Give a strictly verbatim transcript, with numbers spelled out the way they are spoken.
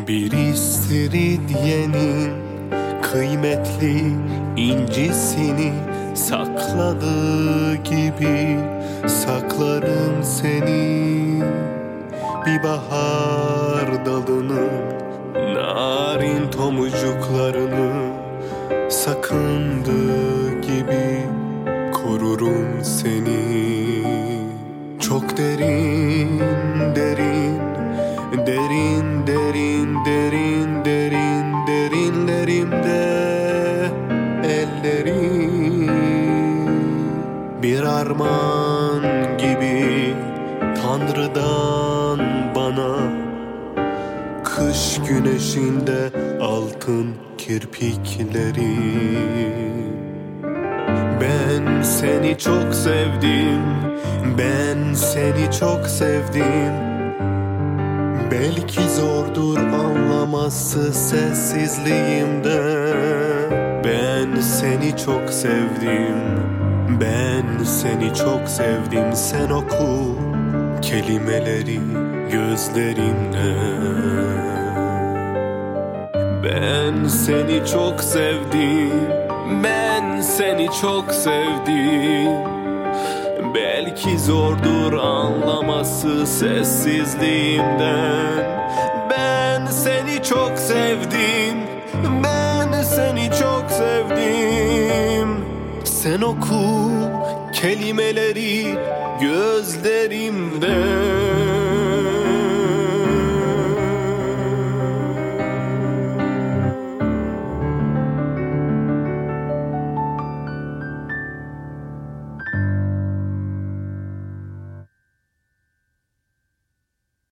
Bir istiridyenin kıymetli incisini sakladığı gibi saklarım seni. Bir bahar dalının narin tomurcuklarını sakındığı gibi korurum seni. Çok derin, derin, derin, derin, derin, derin, derinlerimde ellerim bir armağan gibi Tanrı'dan bana, kış güneşinde altın kirpikleri. Ben seni çok sevdim, ben seni çok sevdim. Belki zordur anlaması sessizliğimde. Ben seni çok sevdim, ben seni çok sevdim. Sen oku kelimeleri gözlerimle. Ben seni çok sevdim, ben seni çok sevdim. Belki zordur anlaması sessizliğimden. Ben seni çok sevdim, ben seni çok sevdim. Sen oku kelimeleri gözlerimden.